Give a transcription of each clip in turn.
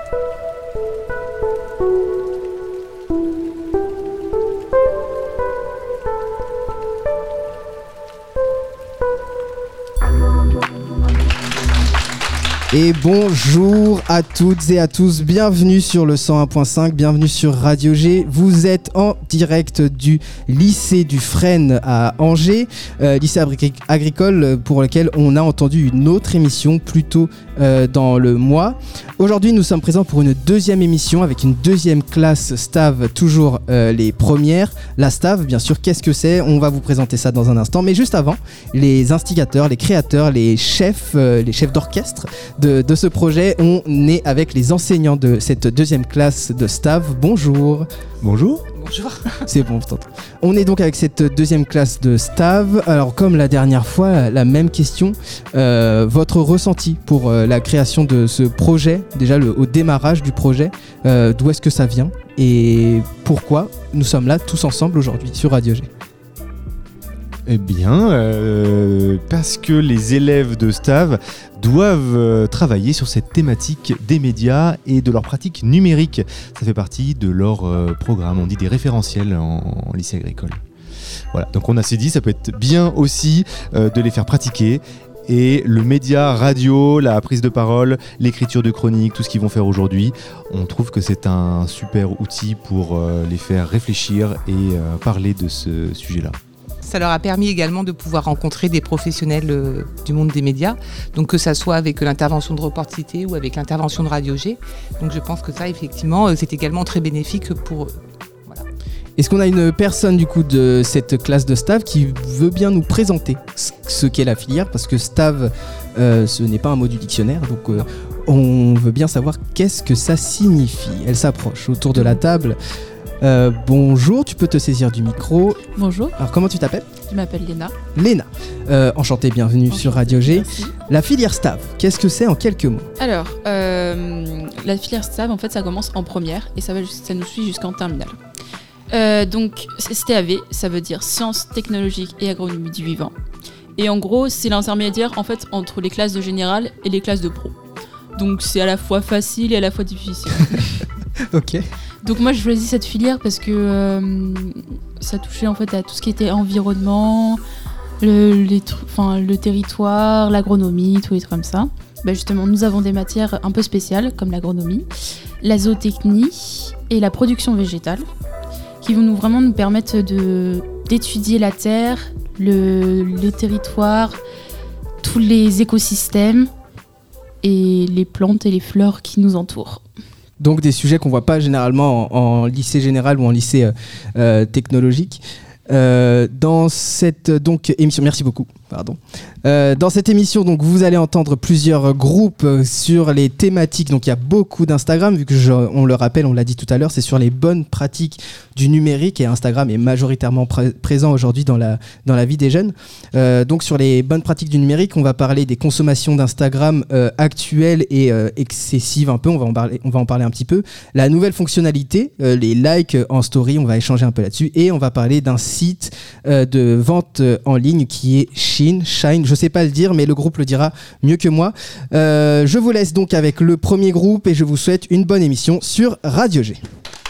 Et bonjour à toutes et à tous, bienvenue sur le 101.5, bienvenue sur Radio G. Vous êtes en direct du lycée du Fresne à Angers, lycée agricole pour lequel on a entendu une autre émission plus tôt dans le mois. Aujourd'hui, nous sommes présents pour une deuxième émission avec une deuxième classe STAV, toujours les premières. La STAV, bien sûr, qu'est-ce que c'est ? On va vous présenter ça dans un instant, mais juste avant, les instigateurs, les créateurs, les chefs d'orchestre de ce projet, on est avec les enseignants de cette deuxième classe de STAV. Bonjour. Bonjour. Bonjour. C'est bon, on est donc avec cette deuxième classe de STAV. Alors comme la dernière fois, la même question, votre ressenti pour la création de ce projet, déjà au démarrage du projet, d'où est-ce que ça vient et pourquoi nous sommes là tous ensemble aujourd'hui sur Radio G? Eh bien, parce que les élèves de STAV doivent travailler sur cette thématique des médias et de leur pratique numérique. Ça fait partie de leur programme, on dit des référentiels en lycée agricole. Voilà, donc on s'est dit ça peut être bien aussi de les faire pratiquer. Et le média radio, la prise de parole, l'écriture de chroniques, tout ce qu'ils vont faire aujourd'hui, on trouve que c'est un super outil pour les faire réfléchir et parler de ce sujet-là. Ça leur a permis également de pouvoir rencontrer des professionnels du monde des médias, donc que ça soit avec l'intervention de Report Cité ou avec l'intervention de Radio G. Donc je pense que ça, effectivement, c'est également très bénéfique pour eux. Voilà. Est-ce qu'on a une personne du coup de cette classe de STAV qui veut bien nous présenter ce qu'est la filière ? Parce que STAV, ce n'est pas un mot du dictionnaire, donc on veut bien savoir qu'est-ce que ça signifie. Elle s'approche autour de la table. Bonjour, tu peux te saisir du micro. Bonjour. Alors comment tu t'appelles ? Je m'appelle Léna. Léna. Enchantée, bienvenue sur Radio G. Merci. La filière STAV, qu'est-ce que c'est en quelques mots ? Alors, la filière STAV, en fait, ça commence en première et ça nous suit jusqu'en terminale. Donc, STAV, ça veut dire Sciences, Technologiques et Agronomie du Vivant. Et en gros, c'est l'intermédiaire en fait entre les classes de général et les classes de pro. Donc, c'est à la fois facile et à la fois difficile. Ok. Donc moi je choisis cette filière parce que ça touchait en fait à tout ce qui était environnement, le territoire, l'agronomie, tous les trucs comme ça. Justement, nous avons des matières un peu spéciales comme l'agronomie, la zootechnie et la production végétale qui vont vraiment nous permettre d'étudier la terre, le territoire, tous les écosystèmes et les plantes et les fleurs qui nous entourent. Donc des sujets qu'on voit pas généralement en lycée général ou en lycée technologique. Dans cette émission, merci beaucoup. Dans cette émission, donc vous allez entendre plusieurs groupes sur les thématiques. Donc il y a beaucoup d'Instagram, vu que on le rappelle, on l'a dit tout à l'heure, c'est sur les bonnes pratiques du numérique et Instagram est majoritairement présent aujourd'hui dans la vie des jeunes. Donc sur les bonnes pratiques du numérique, on va parler des consommations d'Instagram actuelles et excessives un peu. On va en parler un petit peu. La nouvelle fonctionnalité, les likes en story, on va échanger un peu là-dessus et on va parler d'un site de vente en ligne qui est Shine, je sais pas le dire, mais le groupe le dira mieux que moi. Je vous laisse donc avec le premier groupe et je vous souhaite une bonne émission sur Radio G.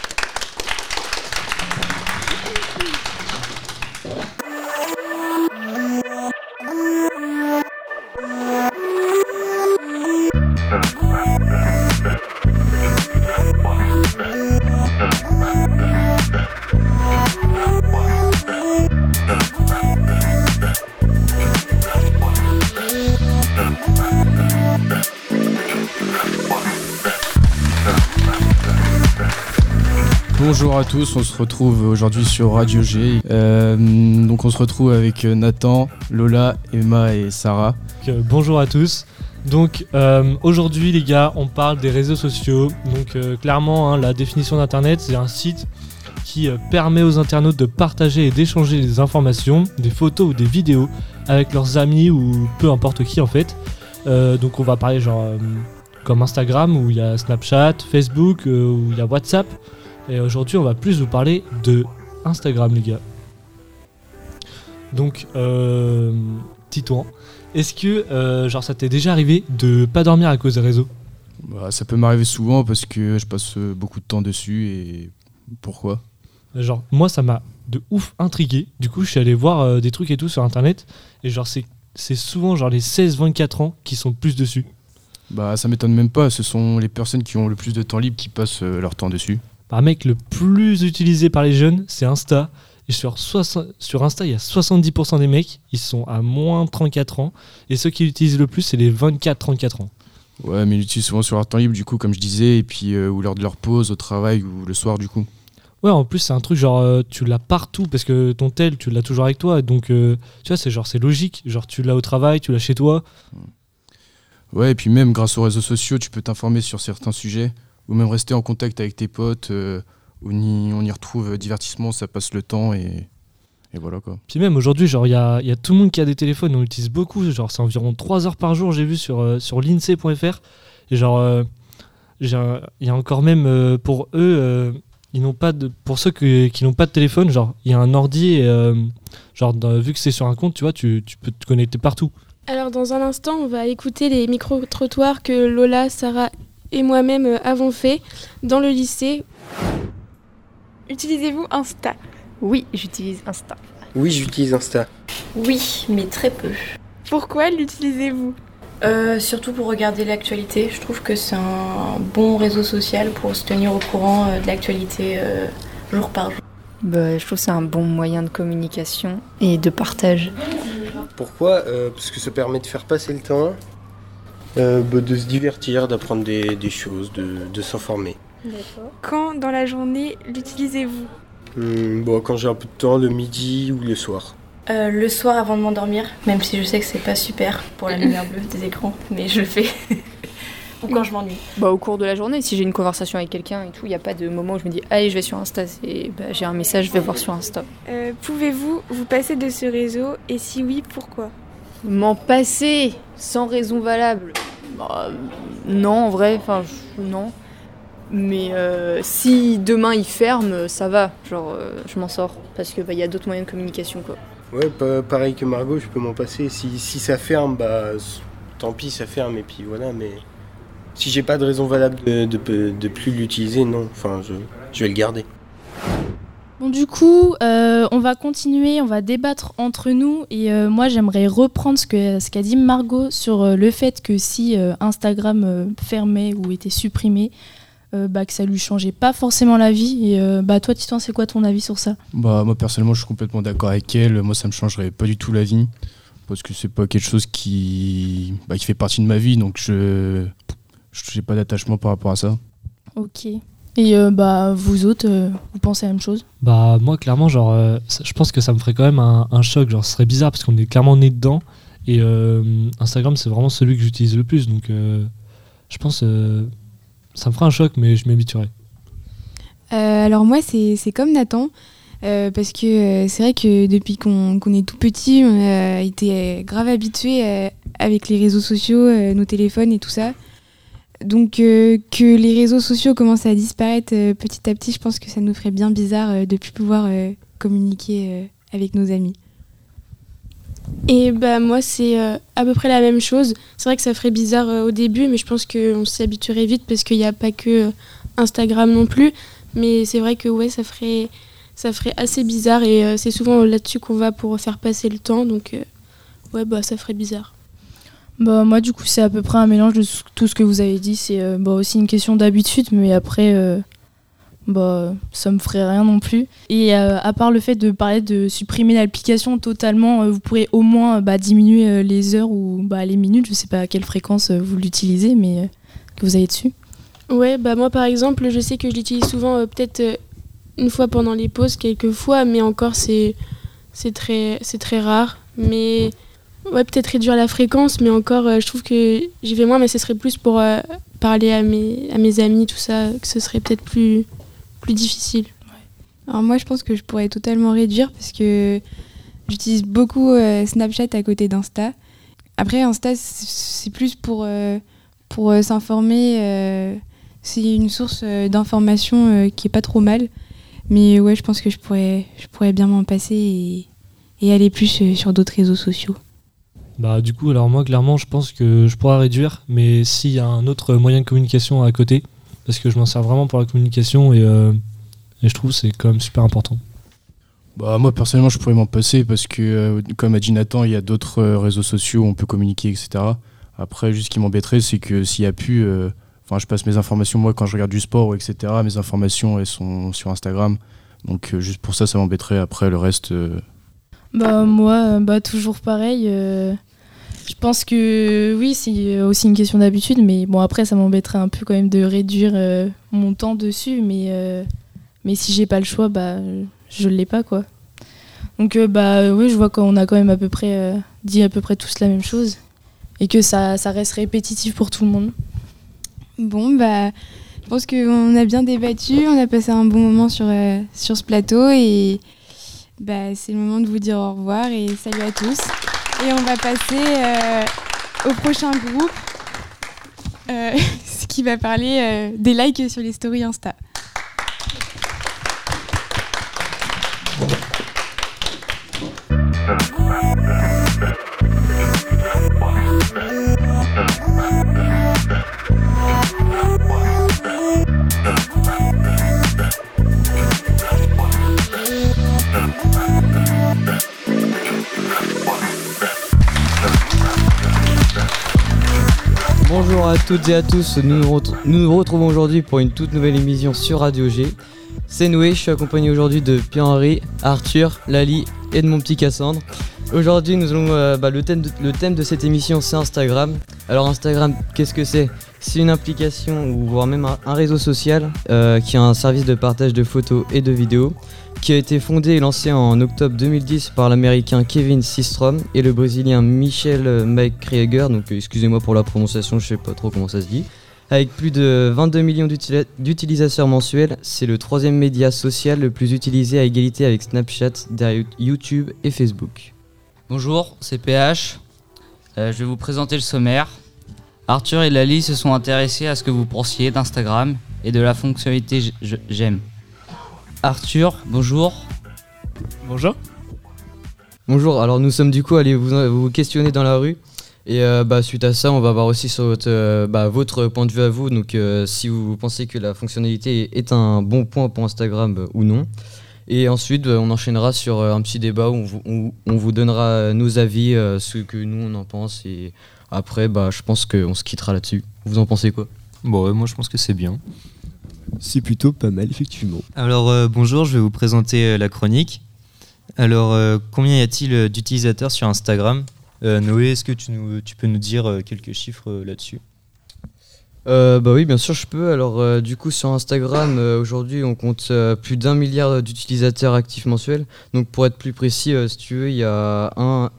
Bonjour à tous, on se retrouve aujourd'hui sur Radio G. Donc on se retrouve avec Nathan, Lola, Emma et Sarah. Bonjour à tous. Donc aujourd'hui les gars, on parle des réseaux sociaux. Donc clairement, la définition d'Internet, c'est un site qui permet aux internautes de partager et d'échanger des informations, des photos ou des vidéos avec leurs amis ou peu importe qui en fait. Donc on va parler comme Instagram où il y a Snapchat, Facebook, où il y a WhatsApp. Et aujourd'hui, on va plus vous parler de Instagram, les gars. Donc, Titouan, est-ce que ça t'est déjà arrivé de pas dormir à cause des réseaux ? Bah, ça peut m'arriver souvent parce que je passe beaucoup de temps dessus et pourquoi ? Genre, moi, ça m'a de ouf intrigué. Du coup, je suis allé voir des trucs et tout sur Internet. Et genre, c'est souvent genre les 16-24 ans qui sont le plus dessus. Bah, ça m'étonne même pas, ce sont les personnes qui ont le plus de temps libre qui passent leur temps dessus. Bah, mec, le plus utilisé par les jeunes, c'est Insta. Et sur Insta, il y a 70% des mecs, ils sont à moins 34 ans. Et ceux qui l'utilisent le plus, c'est les 24-34 ans. Ouais, mais ils l'utilisent souvent sur leur temps libre, du coup, comme je disais, et puis ou lors de leur pause au travail ou le soir, du coup. Ouais, en plus, c'est un truc genre, tu l'as partout parce que ton tel, tu l'as toujours avec toi. Donc, tu vois, c'est logique. Genre, tu l'as au travail, tu l'as chez toi. Ouais, et puis même grâce aux réseaux sociaux, tu peux t'informer sur certains sujets ou même rester en contact avec tes potes. On y retrouve divertissement, ça passe le temps et voilà quoi. Puis même aujourd'hui, genre, il y a tout le monde qui a des téléphones, on l'utilise beaucoup. Genre, c'est environ 3 heures par jour, j'ai vu sur l'INSEE.fr. Et genre, il y a encore même pour eux. Pour ceux qui n'ont pas de téléphone, genre il y a un ordi et vu que c'est sur un compte, tu vois, tu peux te connecter partout. Alors dans un instant, on va écouter les micro-trottoirs que Lola, Sarah et moi-même avons fait dans le lycée. Utilisez-vous Insta ? Oui, j'utilise Insta. Oui, j'utilise Insta. Oui, mais très peu. Pourquoi l'utilisez-vous ? Surtout pour regarder l'actualité. Je trouve que c'est un bon réseau social pour se tenir au courant de l'actualité jour par jour. Je trouve que c'est un bon moyen de communication et de partage. Pourquoi ? Parce que ça permet de faire passer le temps, de se divertir, d'apprendre des choses, de s'informer. D'accord. Quand dans la journée l'utilisez-vous ? Quand j'ai un peu de temps, le midi ou le soir. Le soir avant de m'endormir, même si je sais que c'est pas super pour la lumière bleue des écrans, mais je le fais. Ou quand je m'ennuie. Au cours de la journée, si j'ai une conversation avec quelqu'un et tout, il n'y a pas de moment où je me dis allez, je vais sur Insta, j'ai un message, je vais voir sur Insta. Pouvez-vous vous passer de ce réseau et si oui, pourquoi ? M'en passer sans raison valable ? Non, en vrai, non. Mais si demain il ferme, ça va, je m'en sors parce que y a d'autres moyens de communication quoi. Ouais, pareil que Margot, je peux m'en passer. Si ça ferme, tant pis, ça ferme et puis voilà. Mais si j'ai pas de raison valable de plus l'utiliser, non. Je vais le garder. Bon, du coup, on va continuer, on va débattre entre nous et moi j'aimerais reprendre ce qu'a dit Margot sur le fait que si Instagram fermait ou était supprimé, que ça lui changeait pas forcément la vie. Et toi, Titouan, c'est quoi ton avis sur ça ? Moi personnellement, je suis complètement d'accord avec elle. Moi, ça me changerait pas du tout la vie parce que c'est pas quelque chose qui fait partie de ma vie, donc je n'ai pas d'attachement par rapport à ça. Ok. Et vous autres, vous pensez la même chose ? Moi, clairement, je pense que ça me ferait quand même un choc. Genre, ce serait bizarre parce qu'on est clairement né dedans. Et Instagram, c'est vraiment celui que j'utilise le plus. Donc, je pense ça me ferait un choc, mais je m'y habituerai. Alors moi, c'est comme Nathan. Parce que c'est vrai que depuis qu'on est tout petit, on a été grave habitués avec les réseaux sociaux, nos téléphones et tout ça. Donc que les réseaux sociaux commencent à disparaître petit à petit, je pense que ça nous ferait bien bizarre de ne plus pouvoir communiquer avec nos amis. Et moi c'est à peu près la même chose. C'est vrai que ça ferait bizarre au début, mais je pense qu'on s'y habituerait vite parce qu'il n'y a pas que Instagram non plus. Mais c'est vrai que ça ferait assez bizarre et c'est souvent là-dessus qu'on va pour faire passer le temps. Donc ça ferait bizarre. Moi du coup c'est à peu près un mélange de tout ce que vous avez dit. C'est aussi une question d'habitude, mais après ça me ferait rien non plus. Et à part le fait de parler de supprimer l'application totalement, vous pourrez au moins diminuer les heures ou les minutes. Je sais pas à quelle fréquence vous l'utilisez, mais que vous avez dessus. Ouais, moi par exemple, je sais que je l'utilise souvent peut-être une fois pendant les pauses, quelques fois, mais encore c'est très rare. Mais peut-être réduire la fréquence, mais encore je trouve que j'y vais moins, mais ce serait plus pour parler à mes amis, tout ça, que ce serait peut-être plus difficile. Ouais. Alors moi je pense que je pourrais totalement réduire parce que j'utilise beaucoup Snapchat à côté d'Insta. Après Insta c'est plus pour s'informer, c'est une source d'information qui est pas trop mal. Mais je pense que je pourrais bien m'en passer et aller plus sur d'autres réseaux sociaux. Bah du coup, alors moi clairement je pense que je pourrais réduire, mais s'il y a un autre moyen de communication à côté, parce que je m'en sers vraiment pour la communication et je trouve que c'est quand même super important. Bah moi personnellement je pourrais m'en passer parce que comme a dit Nathan, il y a d'autres réseaux sociaux où on peut communiquer, etc. Après juste ce qui m'embêterait c'est que s'il y a plus, je passe mes informations moi quand je regarde du sport, etc. Mes informations elles sont sur Instagram, donc juste pour ça m'embêterait. Après le reste... Bah moi toujours pareil. Je pense que oui, c'est aussi une question d'habitude, mais bon après ça m'embêterait un peu quand même de réduire mon temps dessus, mais si j'ai pas le choix, je l'ai pas quoi. Donc oui, je vois qu'on a quand même dit à peu près tous la même chose et que ça reste répétitif pour tout le monde. Bon je pense qu'on a bien débattu, on a passé un bon moment sur ce plateau et c'est le moment de vous dire au revoir et salut à tous. Et on va passer au prochain groupe ce qui va parler des likes sur les stories Insta. Bonjour à toutes et à tous, nous nous retrouvons aujourd'hui pour une toute nouvelle émission sur Radio G. C'est Noé, je suis accompagné aujourd'hui de Pierre-Henri, Arthur, Lali et de mon petit Cassandre. Aujourd'hui nous allons, le thème de cette émission c'est Instagram. Alors Instagram, qu'est-ce que c'est ? C'est une application ou voire même un réseau social qui a un service de partage de photos et de vidéos qui a été fondé et lancé en octobre 2010 par l'américain Kevin Systrom et le brésilien Michel McGregor, donc excusez-moi pour la prononciation, je sais pas trop comment ça se dit. Avec plus de 22 millions d'utilisateurs mensuels, c'est le 3e média social le plus utilisé à égalité avec Snapchat, derrière YouTube et Facebook. Bonjour, c'est PH. Je vais vous présenter le sommaire. Arthur et Lali se sont intéressés à ce que vous pensiez d'Instagram et de la fonctionnalité j'aime. Arthur, bonjour. Bonjour. Bonjour, alors nous sommes du coup allés vous questionner dans la rue et suite à ça on va voir aussi sur votre point de vue à vous, donc si vous pensez que la fonctionnalité est un bon point pour Instagram ou non. Et ensuite on enchaînera sur un petit débat où on vous donnera nos avis, ce que nous on en pense et après je pense qu'on se quittera là-dessus. Vous en pensez quoi ? Bon moi je pense que c'est bien. C'est plutôt pas mal, effectivement. Alors, bonjour, je vais vous présenter la chronique. Alors, combien y a-t-il d'utilisateurs sur Instagram ? Noé, est-ce que tu peux nous dire quelques chiffres là-dessus ? Oui, bien sûr, je peux. Alors, du coup, sur Instagram, aujourd'hui, on compte plus d'1 milliard d'utilisateurs actifs mensuels. Donc, pour être plus précis, si tu veux, il y a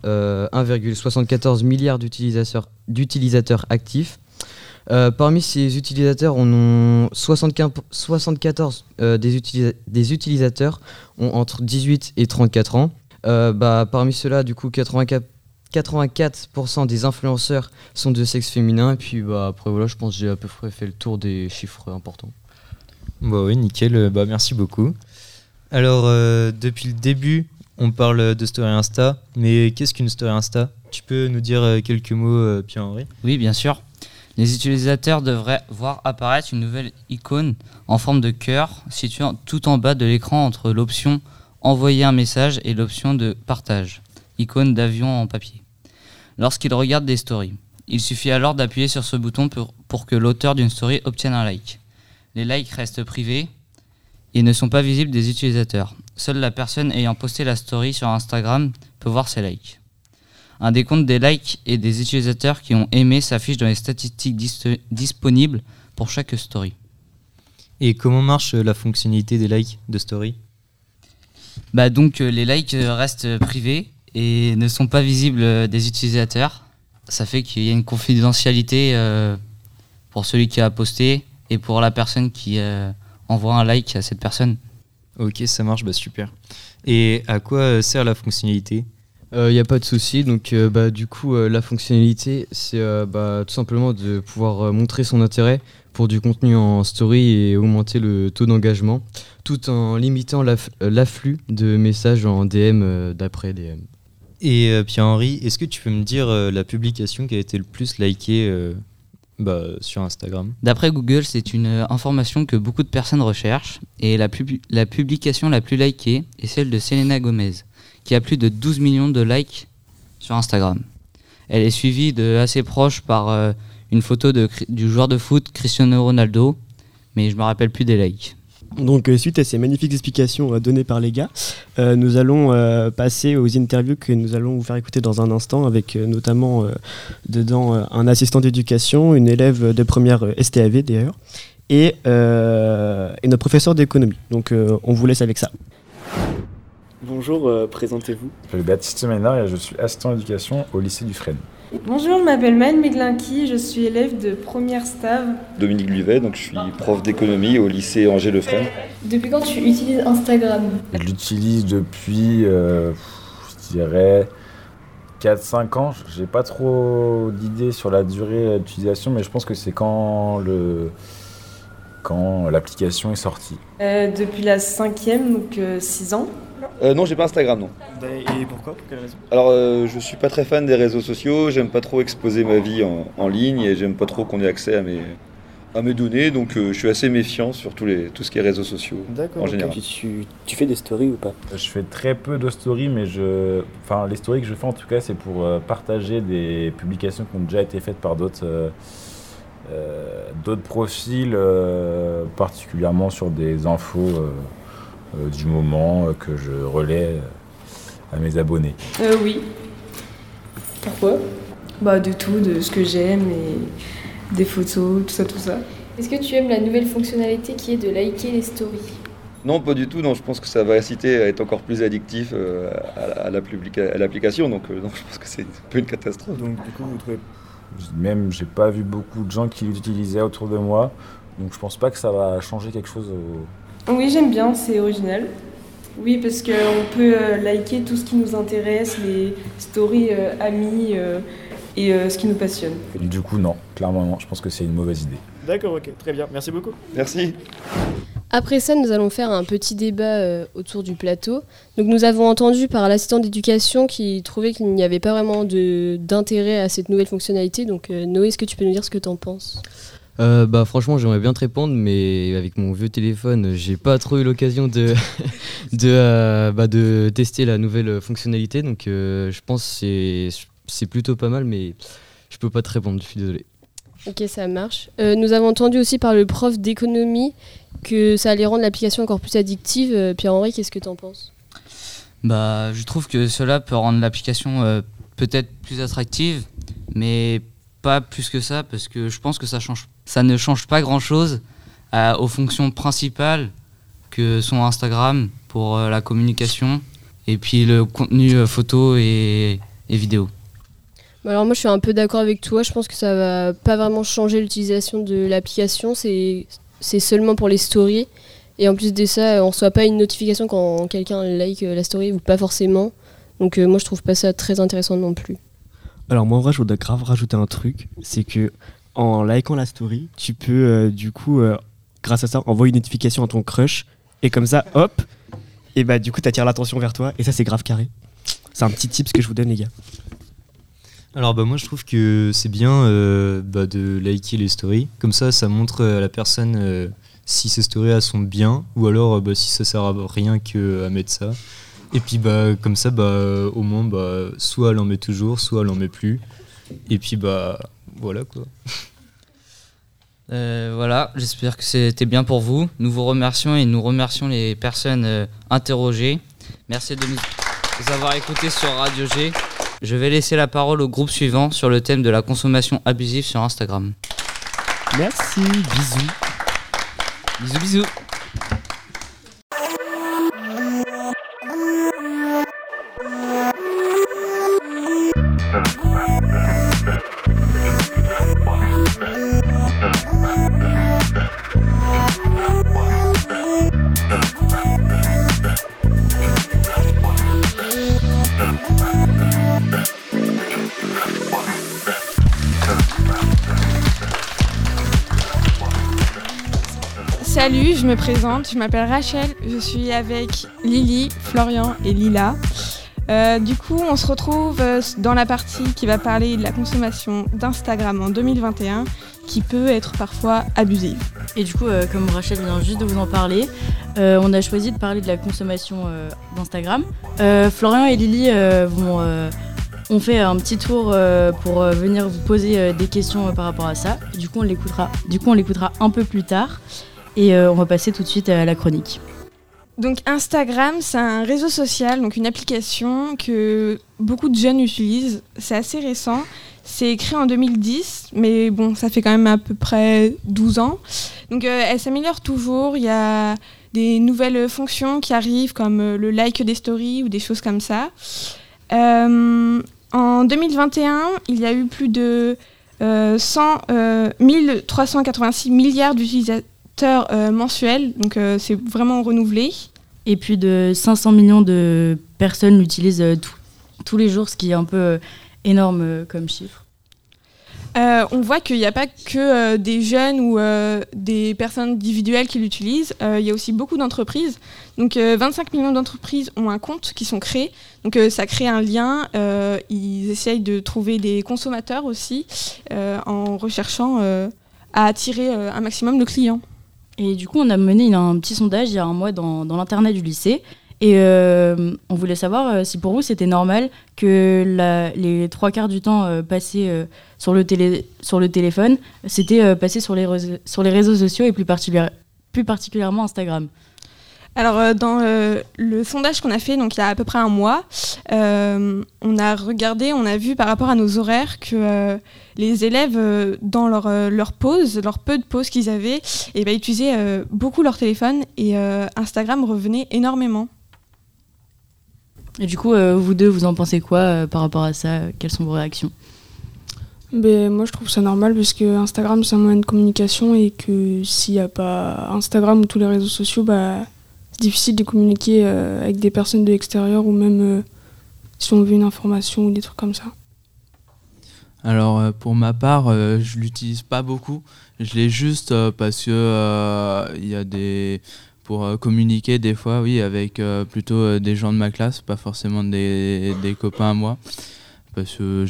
1,74 milliard d'utilisateurs actifs. Parmi ces utilisateurs, on ont 74 des utilisateurs ont entre 18 et 34 ans. Parmi ceux-là, du coup, 84% des influenceurs sont de sexe féminin. Et puis après, voilà, je pense que j'ai à peu près fait le tour des chiffres importants. Oui, nickel. Merci beaucoup. Alors, depuis le début, on parle de Story Insta. Mais qu'est-ce qu'une Story Insta ? Tu peux nous dire quelques mots, Pierre-Henri ? Oui, bien sûr. Les utilisateurs devraient voir apparaître une nouvelle icône en forme de cœur située tout en bas de l'écran entre l'option « Envoyer un message » et l'option de « Partage », icône d'avion en papier. Lorsqu'ils regardent des stories, il suffit alors d'appuyer sur ce bouton pour que l'auteur d'une story obtienne un like. Les likes restent privés et ne sont pas visibles des utilisateurs. Seule la personne ayant posté la story sur Instagram peut voir ses likes. Un décompte des likes et des utilisateurs qui ont aimé s'affiche dans les statistiques disponibles pour chaque story. Et comment marche la fonctionnalité des likes de story ? Donc les likes restent privés et ne sont pas visibles des utilisateurs. Ça fait qu'il y a une confidentialité pour celui qui a posté et pour la personne qui envoie un like à cette personne. Ok, ça marche, super. Et à quoi sert la fonctionnalité ? Il n'y a pas de souci, donc du coup la fonctionnalité c'est tout simplement de pouvoir montrer son intérêt pour du contenu en story et augmenter le taux d'engagement tout en limitant l'afflux de messages en DM d'après DM. Et Pierre-Henri, est-ce que tu peux me dire la publication qui a été le plus likée sur Instagram? D'après Google, c'est une information que beaucoup de personnes recherchent. Et la publication la plus likée est celle de Selena Gomez, qui a plus de 12 millions de likes sur Instagram. Elle est suivie de assez proche par une photo du joueur de foot Cristiano Ronaldo, mais je me rappelle plus des likes. Donc suite à ces magnifiques explications données par les gars, nous allons passer aux interviews que nous allons vous faire écouter dans un instant, avec notamment dedans un assistant d'éducation, une élève de première STAV d'ailleurs, et notre professeur d'économie. Donc on vous laisse avec ça. Bonjour, présentez-vous. Je m'appelle Baptiste Ménard et je suis assistant d'éducation au lycée du Fresne. Bonjour, je m'appelle Maëlle Meglinki, je suis élève de première STAV. Dominique Luvet, donc je suis prof d'économie au lycée Angers-Lefresne. Depuis quand tu utilises Instagram? Je l'utilise depuis, je dirais, 4-5 ans. J'ai pas trop d'idées sur la durée d'utilisation, mais je pense que c'est quand l'application est sortie. Depuis la 5e, donc 6 ans. Non, j'ai pas Instagram, non. Et pourquoi? Pour quelle raison? Alors, je suis pas très fan des réseaux sociaux, j'aime pas trop exposer ma vie en ligne et j'aime pas trop qu'on ait accès à mes données, donc je suis assez méfiant sur tout ce qui est réseaux sociaux. D'accord, en général. Tu fais des stories ou pas? Je fais très peu de stories, mais les stories que je fais en tout cas, c'est pour partager des publications qui ont déjà été faites par d'autres profils, particulièrement sur des infos du moment que je relais à mes abonnés. Oui. Pourquoi? De tout, de ce que j'aime et des photos, tout ça. Est-ce que tu aimes la nouvelle fonctionnalité qui est de liker les stories? Non, pas du tout. Non, je pense que ça va inciter à être encore plus addictif à l'application. Donc, non, je pense que c'est un peu une catastrophe. Donc, du coup, vous trouvez... Même, j'ai pas vu beaucoup de gens qui l'utilisaient autour de moi. Donc, je pense pas que ça va changer quelque chose Oui, j'aime bien, c'est original. Oui, parce qu'on peut liker tout ce qui nous intéresse, les stories amis et ce qui nous passionne. Et du coup, non, clairement non, je pense que c'est une mauvaise idée. D'accord, ok, très bien, merci beaucoup. Merci. Après ça, nous allons faire un petit débat autour du plateau. Donc nous avons entendu par l'assistant d'éducation qui trouvait qu'il n'y avait pas vraiment d'intérêt à cette nouvelle fonctionnalité. Donc Noé, est-ce que tu peux nous dire ce que tu en penses ? Franchement, j'aimerais bien te répondre, mais avec mon vieux téléphone, j'ai pas trop eu l'occasion de tester la nouvelle fonctionnalité. Donc je pense que c'est plutôt pas mal, mais je peux pas te répondre, je suis désolé. Ok, ça marche. Nous avons entendu aussi par le prof d'économie que ça allait rendre l'application encore plus addictive. Pierre-Henri, qu'est-ce que tu en penses ? Je trouve que cela peut rendre l'application peut-être plus attractive, mais pas plus que ça, parce que je pense que ça ne change pas grand-chose aux fonctions principales que sont Instagram pour la communication et puis le contenu photo et vidéo. Alors moi je suis un peu d'accord avec toi, je pense que ça va pas vraiment changer l'utilisation de l'application, c'est seulement pour les stories et en plus de ça on reçoit pas une notification quand quelqu'un like la story ou pas forcément, donc moi je trouve pas ça très intéressant non plus. Alors moi en vrai je voudrais grave rajouter un truc, c'est que en likant la story tu peux du coup grâce à ça envoyer une notification à ton crush et comme ça hop et du coup t'attires l'attention vers toi et ça c'est grave carré. C'est un petit tips que je vous donne les gars. Alors moi je trouve que c'est bien de liker les stories, comme ça montre à la personne si ces stories sont bien ou alors si ça sert à rien qu'à mettre ça. Et puis comme ça au moins soit elle en met toujours, soit elle en met plus. Et puis voilà quoi. Voilà, j'espère que c'était bien pour vous. Nous vous remercions et nous remercions les personnes interrogées. Merci de nous avoir écoutés sur Radio G. Je vais laisser la parole au groupe suivant sur le thème de la consommation abusive sur Instagram. Merci, bisous. Bisous, bisous. Salut, je me présente, je m'appelle Rachel, je suis avec Lily, Florian et Lila. Du coup, on se retrouve dans la partie qui va parler de la consommation d'Instagram en 2021, qui peut être parfois abusive. Et du coup, comme Rachel vient juste de vous en parler, on a choisi de parler de la consommation d'Instagram. Florian et Lily ont fait un petit tour pour venir vous poser des questions par rapport à ça. Du coup, on l'écoutera un peu plus tard. Et on va passer tout de suite à la chronique. Donc Instagram, c'est un réseau social, donc une application que beaucoup de jeunes utilisent. C'est assez récent. C'est créé en 2010, mais bon, ça fait quand même à peu près 12 ans. Donc elle s'améliore toujours. Il y a des nouvelles fonctions qui arrivent, comme le like des stories ou des choses comme ça. En 2021, il y a eu plus de 1386 milliards d'utilisateurs mensuels, donc c'est vraiment renouvelé. Et plus de 500 millions de personnes l'utilisent tous les jours, ce qui est un peu énorme comme chiffre. On voit qu'il n'y a pas que des jeunes ou des personnes individuelles qui l'utilisent, il y a aussi beaucoup d'entreprises. Donc 25 millions d'entreprises ont un compte qui sont créés, donc ça crée un lien, ils essayent de trouver des consommateurs aussi en recherchant à attirer un maximum de clients. Et du coup, on a mené un petit sondage il y a un mois dans l'internet du lycée. Et on voulait savoir si pour vous c'était normal que les 3/4 du temps passé sur le téléphone, c'était passé sur les réseaux sociaux et plus particulièrement Instagram. Alors dans le sondage qu'on a fait, donc il y a à peu près un mois, on a regardé, on a vu par rapport à nos horaires que les élèves dans leur pause, leur peu de pause qu'ils avaient, utilisaient beaucoup leur téléphone et Instagram revenait énormément. Et du coup, vous deux, vous en pensez quoi par rapport à ça ? Quelles sont vos réactions ? Moi, je trouve ça normal parce que Instagram, c'est un moyen de communication et que s'il n'y a pas Instagram ou tous les réseaux sociaux, c'est difficile de communiquer avec des personnes de l'extérieur ou même si on veut une information ou des trucs comme ça. Alors, pour ma part, je l'utilise pas beaucoup. Je l'ai juste parce que il y a pour communiquer des fois, oui, avec plutôt des gens de ma classe, pas forcément des copains à moi. Parce que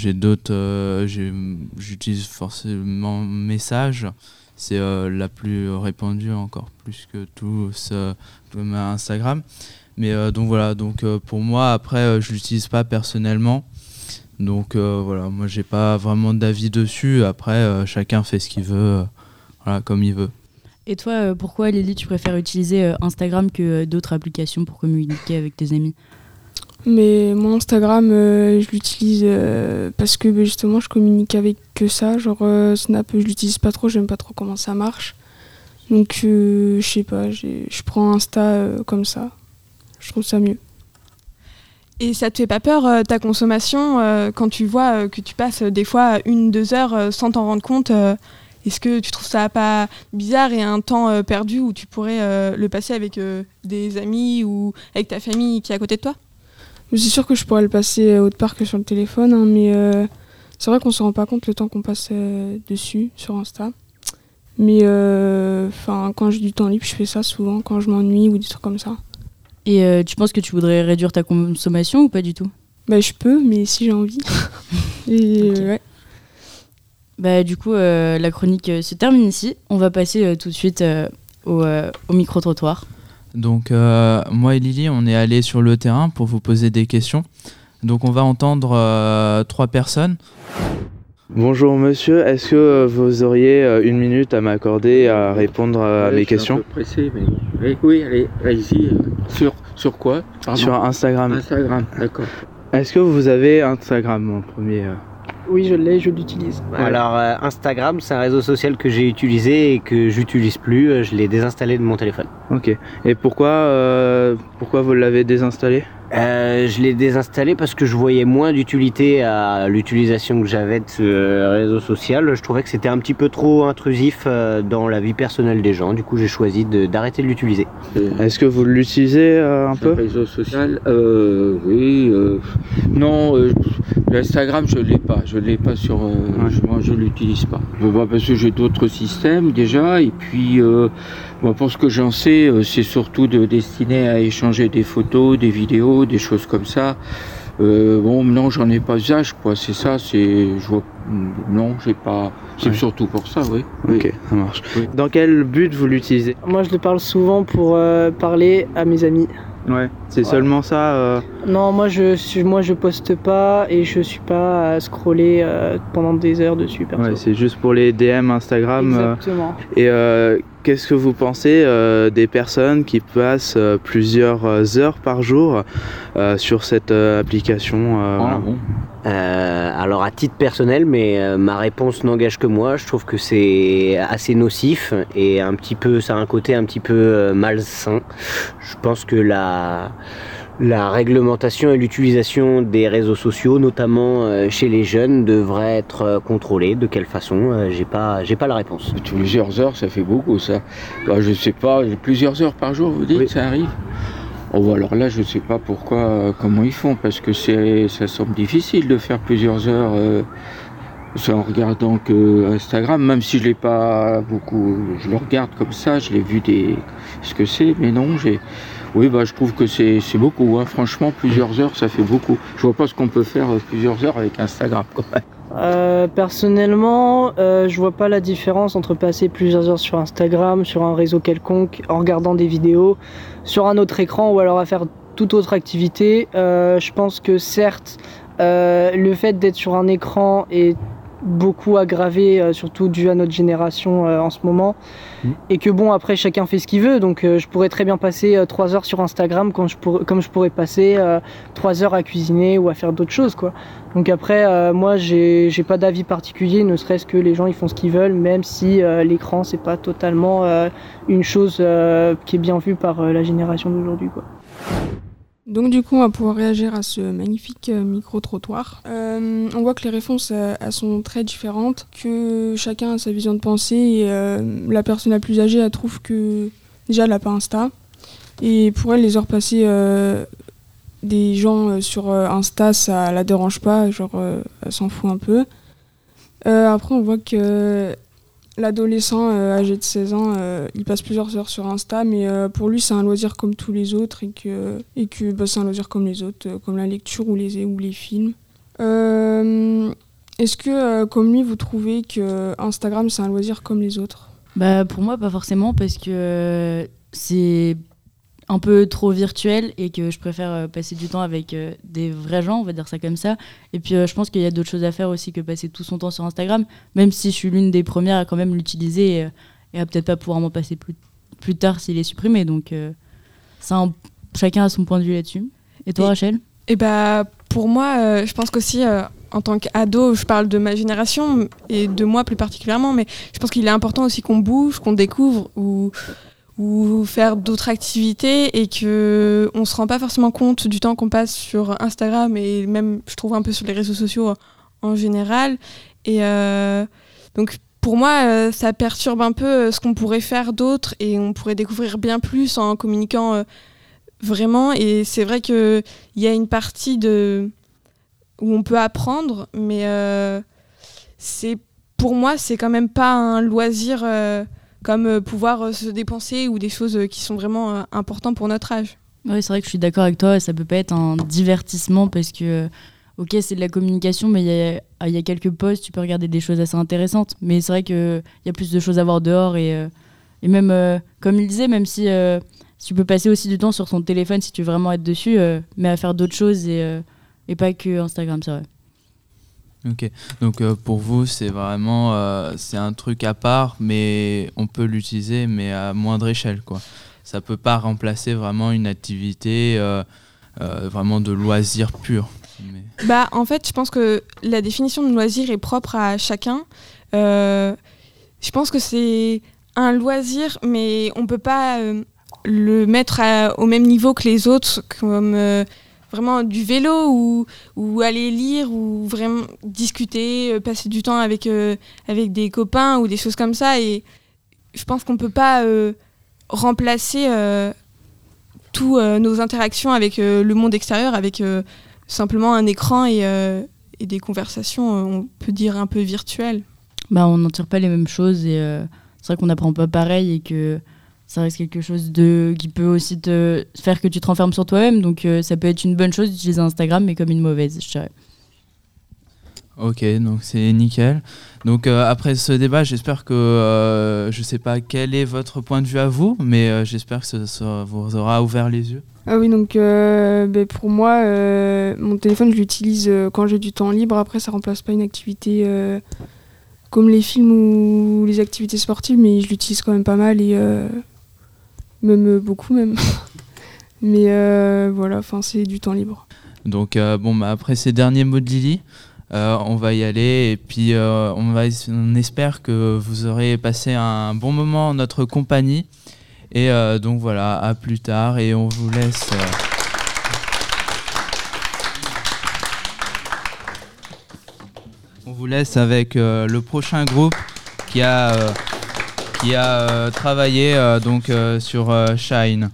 j'utilise forcément Message, c'est la plus répandue encore plus que tout comme Instagram. Mais donc voilà, pour moi après je l'utilise pas personnellement. Donc voilà, moi j'ai pas vraiment d'avis dessus. Après chacun fait ce qu'il veut, comme il veut. Et toi, pourquoi Lily, tu préfères utiliser Instagram que d'autres applications pour communiquer avec tes amis ? Mais mon Instagram, je l'utilise parce que justement je communique avec que ça. Genre Snap, je l'utilise pas trop, j'aime pas trop comment ça marche. Donc je sais pas, je prends Insta comme ça. Je trouve ça mieux. Et ça te fait pas peur ta consommation quand tu vois que tu passes des fois 1-2 heures sans t'en rendre compte est-ce que tu trouves ça pas bizarre et un temps perdu où tu pourrais le passer avec des amis ou avec ta famille qui est à côté de toi ? C'est sûr que je pourrais le passer autre part que sur le téléphone, hein, mais c'est vrai qu'on se rend pas compte le temps qu'on passe dessus, sur Insta. Mais quand j'ai du temps libre, je fais ça souvent, quand je m'ennuie ou des trucs comme ça. Et tu penses que tu voudrais réduire ta consommation ou pas du tout ? Je peux, mais si j'ai envie. Et okay. Ouais. Du coup, la chronique se termine ici. On va passer tout de suite au micro-trottoir. Donc moi et Lily, on est allés sur le terrain pour vous poser des questions. Donc on va entendre 3 personnes. Bonjour monsieur, est-ce que vous auriez 1 minute à m'accorder à répondre à mes questions ? Je suis un peu pressé, mais oui, allez-y. Sur quoi ? Pardon. Sur Instagram. Instagram, d'accord. Est-ce que vous avez Instagram en premier ? Oui, je l'ai, je l'utilise. Ouais. Alors Instagram, c'est un réseau social que j'ai utilisé et que j'utilise plus. Je l'ai désinstallé de mon téléphone. Ok. Et pourquoi vous l'avez désinstallé ? Je l'ai désinstallé parce que je voyais moins d'utilité à l'utilisation que j'avais de ce réseau social. Je trouvais que c'était un petit peu trop intrusif dans la vie personnelle des gens. Du coup, j'ai choisi d'arrêter de l'utiliser. Est-ce que vous l'utilisez un peu ? Réseau social, oui. Non, l'Instagram, je l'ai pas. Je l'ai pas sur. Moi, je l'utilise pas. Parce que j'ai d'autres systèmes déjà. Et puis, pour ce que j'en sais, c'est surtout destiné à échanger des photos, des vidéos, des choses comme ça. Bon, non, j'en ai pas usage, quoi. C'est ça, non, j'ai pas. C'est surtout pour ça, oui. Ok, ça marche. Oui. Dans quel but vous l'utilisez ? Moi, je le parle souvent pour parler à mes amis. Ouais, c'est seulement ça Non, moi je poste pas et je suis pas à scroller pendant des heures dessus. Perso. Ouais, c'est juste pour les DM Instagram. Exactement. Et qu'est-ce que vous pensez des personnes qui passent plusieurs heures par jour sur cette application Alors à titre personnel, mais ma réponse n'engage que moi, je trouve que c'est assez nocif et ça a un côté un petit peu malsain. Je pense que la réglementation et l'utilisation des réseaux sociaux, notamment chez les jeunes, devrait être contrôlée. De quelle façon ? J'ai pas la réponse. Plusieurs heures, ça fait beaucoup ça. Bah, je sais pas, plusieurs heures par jour, vous dites, oui. Ça arrive ? Oh, alors là, je sais pas comment ils font, parce que ça semble difficile de faire plusieurs heures en regardant que Instagram, même si je l'ai pas beaucoup, je le regarde comme ça, je l'ai vu ce que c'est, mais non, oui, bah, je trouve que c'est beaucoup, hein. Franchement, plusieurs heures, ça fait beaucoup. Je vois pas ce qu'on peut faire plusieurs heures avec Instagram, quand même. Personnellement, je vois pas la différence entre passer plusieurs heures sur Instagram, sur un réseau quelconque, en regardant des vidéos, sur un autre écran ou alors à faire toute autre activité. Je pense que certes, le fait d'être sur un écran est beaucoup aggravé, surtout dû à notre génération en ce moment. Et que bon, après chacun fait ce qu'il veut, donc je pourrais très bien passer 3 heures sur Instagram comme je pourrais passer 3 heures à cuisiner ou à faire d'autres choses, quoi. Donc après, moi j'ai pas d'avis particulier, ne serait-ce que les gens ils font ce qu'ils veulent, même si l'écran c'est pas totalement une chose qui est bien vue par la génération d'aujourd'hui, quoi. Donc du coup, on va pouvoir réagir à ce magnifique micro-trottoir. On voit que les réponses elles sont très différentes, que chacun a sa vision de pensée et la personne la plus âgée, elle trouve que déjà elle n'a pas Insta. Et pour elle, les heures passées des gens sur Insta, ça la dérange pas, genre elle s'en fout un peu. Après, on voit que l'adolescent âgé de 16 ans, il passe plusieurs heures sur Insta, mais pour lui, c'est un loisir comme tous les autres et que c'est un loisir comme les autres, comme la lecture ou les films. Est-ce que, comme lui, vous trouvez que Instagram, c'est un loisir comme les autres ? Bah, pour moi, pas forcément, parce que c'est un peu trop virtuel et que je préfère passer du temps avec des vrais gens, on va dire ça comme ça. Et puis je pense qu'il y a d'autres choses à faire aussi que passer tout son temps sur Instagram, même si je suis l'une des premières à quand même l'utiliser et à peut-être pas pouvoir m'en passer plus tard s'il est supprimé. Donc chacun a son point de vue là-dessus. Et toi, Rachel ? Et bah, pour moi, je pense qu'aussi en tant qu'ado, je parle de ma génération et de moi plus particulièrement, mais je pense qu'il est important aussi qu'on bouge, qu'on découvre ou faire d'autres activités et qu'on se rend pas forcément compte du temps qu'on passe sur Instagram et même, je trouve, un peu sur les réseaux sociaux en général. Et donc, pour moi, ça perturbe un peu ce qu'on pourrait faire d'autre et on pourrait découvrir bien plus en communiquant vraiment. Et c'est vrai qu'il y a une partie où on peut apprendre, mais pour moi, c'est quand même pas un loisir comme pouvoir se dépenser ou des choses qui sont vraiment importantes pour notre âge. Oui, c'est vrai que je suis d'accord avec toi, ça peut pas être un divertissement parce que, ok, c'est de la communication, mais il y a quelques posts, tu peux regarder des choses assez intéressantes, mais c'est vrai qu'il y a plus de choses à voir dehors et même, comme il disait, même si tu peux passer aussi du temps sur ton téléphone si tu veux vraiment être dessus, mais à faire d'autres choses et pas que Instagram, c'est vrai. Ok, donc pour vous c'est vraiment c'est un truc à part, mais on peut l'utiliser mais à moindre échelle, quoi. Ça peut pas remplacer vraiment une activité vraiment de loisir pur. Mais... Bah en fait je pense que la définition de loisir est propre à chacun. Je pense que c'est un loisir, mais on peut pas le mettre au même niveau que les autres, comme vraiment du vélo ou aller lire ou vraiment discuter, passer du temps avec des copains ou des choses comme ça. Et je pense qu'on peut pas remplacer tous nos interactions avec le monde extérieur avec simplement un écran et des conversations, on peut dire un peu virtuelles. Bah, on n'en tire pas les mêmes choses et c'est vrai qu'on n'apprend pas pareil et que ça reste quelque chose qui peut aussi te faire que tu te renfermes sur toi-même. Donc ça peut être une bonne chose d'utiliser Instagram, mais comme une mauvaise, je dirais. Ok, donc c'est nickel. Donc après ce débat, j'espère que je sais pas quel est votre point de vue à vous, mais j'espère que ça vous aura ouvert les yeux. Ah oui, donc pour moi, mon téléphone, je l'utilise quand j'ai du temps libre. Après, ça remplace pas une activité comme les films ou les activités sportives, mais je l'utilise quand même pas mal et même beaucoup même. Mais voilà, c'est du temps libre. Donc après ces derniers mots de Lily, on va y aller et puis on espère que vous aurez passé un bon moment en notre compagnie. Et donc voilà, à plus tard et on vous laisse... On vous laisse avec le prochain groupe qui a travaillé sur Shine.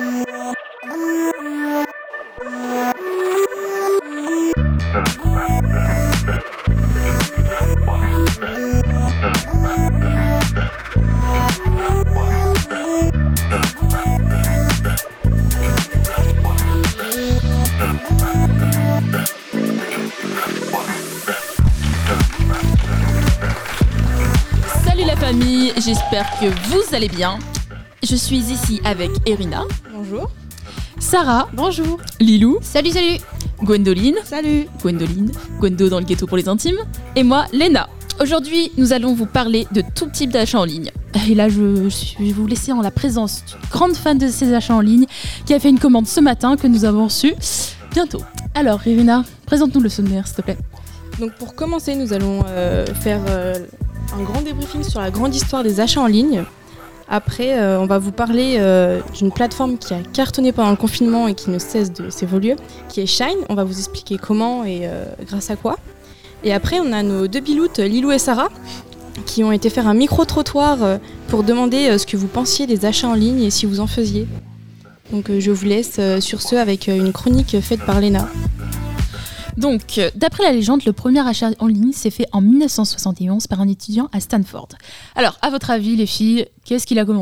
J'espère que vous allez bien. Je suis ici avec Erina. Bonjour. Sarah. Bonjour. Lilou. Salut. Gwendoline. Salut. Gwendo dans le ghetto pour les intimes. Et moi, Léna. Aujourd'hui, nous allons vous parler de tout type d'achats en ligne. Et là, je vais vous laisser en la présence d'une grande fan de ces achats en ligne qui a fait une commande ce matin que nous avons reçue bientôt. Alors, Erina, présente-nous le sommaire, s'il te plaît. Donc pour commencer, nous allons faire... un grand débriefing sur la grande histoire des achats en ligne. Après, on va vous parler d'une plateforme qui a cartonné pendant le confinement et qui ne cesse de s'évoluer, qui est Shine. On va vous expliquer comment et grâce à quoi. Et après, on a nos deux biloutes, Lilou et Sarah, qui ont été faire un micro-trottoir pour demander ce que vous pensiez des achats en ligne et si vous en faisiez. Donc je vous laisse sur ce avec une chronique faite par Léna. Donc, d'après la légende, le premier achat en ligne s'est fait en 1971 par un étudiant à Stanford. Alors, à votre avis, les filles, qu'est-ce qu'il a commandé ?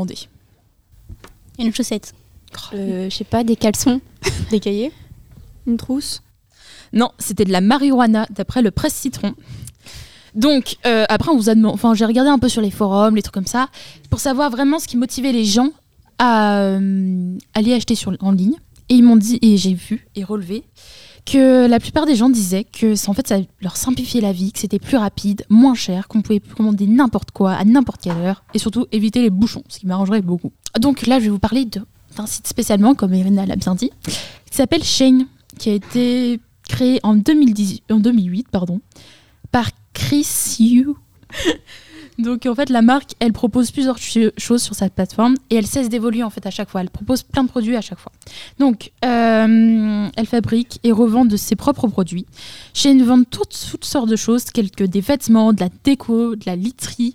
Une chaussette. Je sais pas, des caleçons. Des cahiers. Une trousse. Non, c'était de la marijuana, d'après le Presse Citron. Donc, après, on vous a demandé... Enfin, j'ai regardé un peu sur les forums, les trucs comme ça, pour savoir vraiment ce qui motivait les gens à aller acheter en ligne. Et ils m'ont dit, et j'ai vu et relevé, que la plupart des gens disaient que ça leur simplifiait la vie, que c'était plus rapide, moins cher, qu'on pouvait commander n'importe quoi à n'importe quelle heure et surtout éviter les bouchons, ce qui m'arrangerait beaucoup. Donc là, je vais vous parler d'un site spécialement, comme Irina l'a bien dit, qui s'appelle Shane, qui a été créé en 2008 par Chris Yu. Donc en fait la marque elle propose plusieurs choses sur sa plateforme et elle cesse d'évoluer en fait à chaque fois, elle propose plein de produits à chaque fois. Donc elle fabrique et revend de ses propres produits. Shane vend toutes sortes de choses telles que des vêtements, de la déco, de la literie,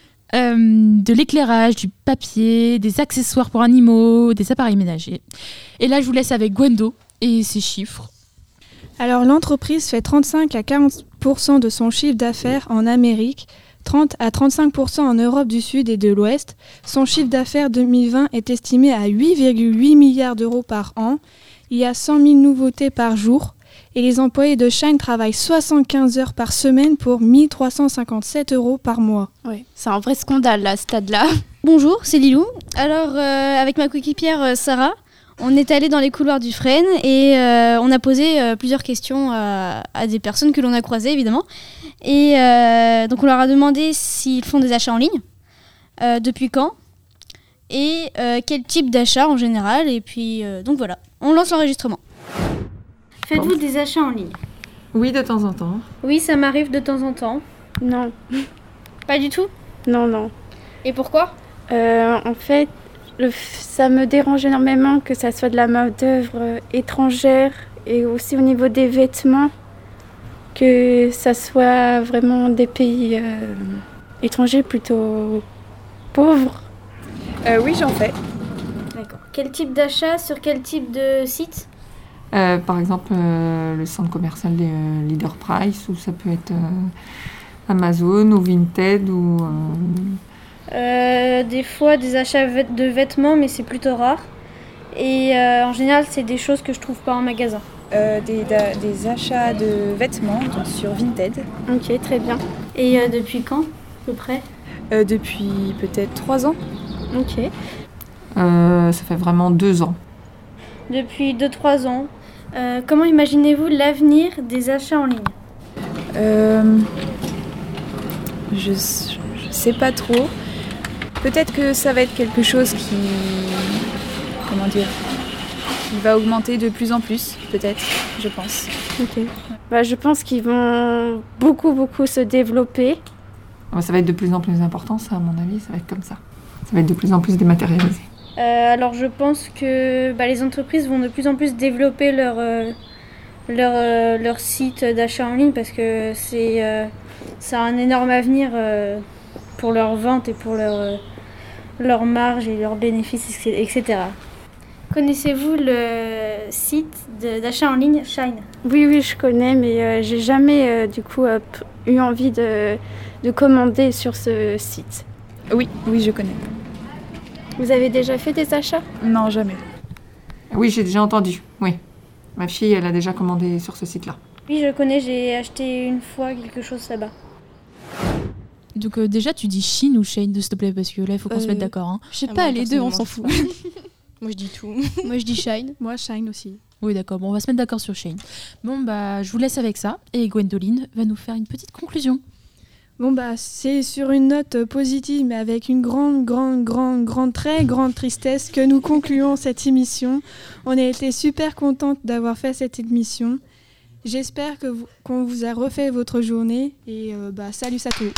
de l'éclairage, du papier, des accessoires pour animaux, des appareils ménagers. Et là je vous laisse avec Gwendo et ses chiffres. Alors l'entreprise fait 35 à 40% de son chiffre d'affaires en Amérique, 30 à 35% en Europe du Sud et de l'Ouest. Son chiffre d'affaires 2020 est estimé à 8,8 milliards d'euros par an. Il y a 100 000 nouveautés par jour. Et les employés de Shine travaillent 75 heures par semaine pour 1 357 euros par mois. Oui, c'est un vrai scandale à ce stade-là. Bonjour, c'est Lilou. Alors, avec ma coéquipière Sarah, on est allé dans les couloirs du Fresne et on a posé plusieurs questions à des personnes que l'on a croisées, évidemment. Et donc on leur a demandé s'ils font des achats en ligne, depuis quand, et quel type d'achat en général. Et puis donc voilà, on lance l'enregistrement. Faites-vous des achats en ligne ? Oui, de temps en temps. Oui, ça m'arrive de temps en temps. Non. Pas du tout ? Non. Et pourquoi ? En fait, ça me dérange énormément que ça soit de la main-d'œuvre étrangère et aussi au niveau des vêtements, que ça soit vraiment des pays étrangers plutôt pauvres. Oui, j'en fais. D'accord. Quel type d'achat sur quel type de site ? Par exemple, le centre commercial Leader Price, ou ça peut être Amazon ou Vinted ou Des fois des achats de vêtements, mais c'est plutôt rare. Et en général, c'est des choses que je trouve pas en magasin. Des achats de vêtements donc sur Vinted. Ok, très bien. Et depuis quand, à peu près Depuis peut-être 3 ans. Ok. Ça fait vraiment 2 ans. Depuis 2-3 ans. Comment imaginez-vous l'avenir des achats en ligne Je sais pas trop. Peut-être que ça va être quelque chose qui va augmenter de plus en plus, peut-être, je pense. Ok. Je pense qu'ils vont beaucoup se développer. Ça va être de plus en plus important, ça, à mon avis, ça va être comme ça. Ça va être de plus en plus dématérialisé. Alors je pense que les entreprises vont de plus en plus développer leur site d'achat en ligne parce que ça a un énorme avenir pour leur vente et pour leur marge et leurs bénéfices, etc. Connaissez-vous le site d'achat en ligne Shein ? Oui, je connais, mais j'ai jamais eu envie de commander sur ce site. Oui, je connais. Vous avez déjà fait des achats ? Non, jamais. Oui, j'ai déjà entendu, oui. Ma fille, elle a déjà commandé sur ce site-là. Oui, je connais, j'ai acheté une fois quelque chose là-bas. Donc déjà, tu dis Shein ou Shein, s'il te plaît, parce que là, il faut qu'on se mette d'accord. Hein. Je sais pas, les deux, on s'en fout. Moi, je dis tout. Moi, je dis Shein. Moi, Shein aussi. Oui, d'accord. Bon, on va se mettre d'accord sur Shein. Bon, je vous laisse avec ça. Et Gwendoline va nous faire une petite conclusion. Bon, c'est sur une note positive, mais avec une très grande tristesse que nous concluons cette émission. On a été super contente d'avoir fait cette émission. J'espère qu'on vous a refait votre journée. Et salut à tous.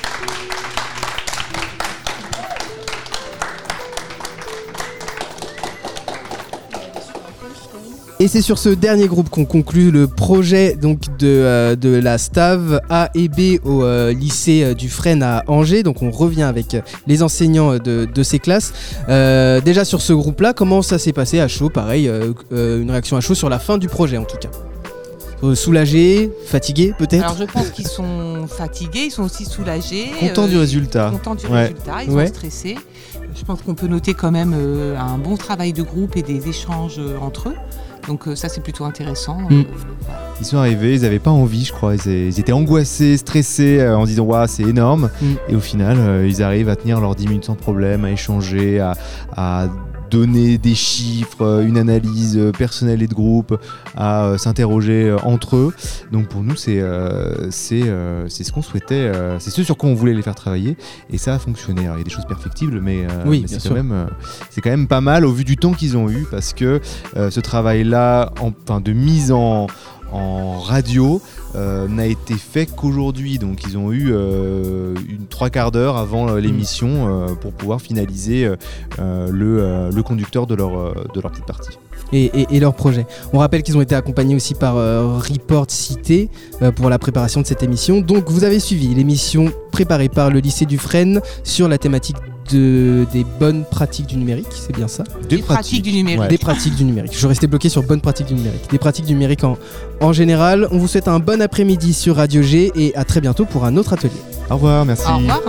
Et c'est sur ce dernier groupe qu'on conclut le projet donc de la STAV A et B au lycée du Fresne à Angers. Donc on revient avec les enseignants de ces classes. Déjà sur ce groupe-là, comment ça s'est passé à chaud ? Pareil, une réaction à chaud sur la fin du projet en tout cas. Soulagés, fatigués peut-être ? Alors je pense qu'ils sont fatigués, ils sont aussi soulagés. Contents du résultat. Contents du résultat, ils sont stressés. Je pense qu'on peut noter quand même un bon travail de groupe et des échanges entre eux. Donc ça c'est plutôt intéressant. Ils sont arrivés, ils n'avaient pas envie je crois, ils étaient angoissés, stressés en disant waouh c'est énorme. Et au final ils arrivent à tenir leurs 10 minutes sans problème, à échanger, à donner des chiffres, une analyse personnelle et de groupe, à s'interroger entre eux. Donc pour nous c'est ce qu'on souhaitait, c'est ce sur quoi on voulait les faire travailler et ça a fonctionné. Alors, il y a des choses perfectibles mais c'est quand même pas mal au vu du temps qu'ils ont eu parce que ce travail-là de mise en radio n'a été fait qu'aujourd'hui, donc ils ont eu une 3/4 d'heure avant l'émission pour pouvoir finaliser le conducteur de leur petite partie. Et leur projet. On rappelle qu'ils ont été accompagnés aussi par Report Cité pour la préparation de cette émission. Donc vous avez suivi l'émission préparée par le lycée du Fresne sur la thématique des bonnes pratiques du numérique, c'est bien ça ? Des pratiques du numérique. Ouais. Des pratiques du numérique. Je restais bloqué sur bonnes pratiques du numérique. Des pratiques du numérique en général. On vous souhaite un bon après-midi sur Radio G et à très bientôt pour un autre atelier. Au revoir, merci. Au revoir.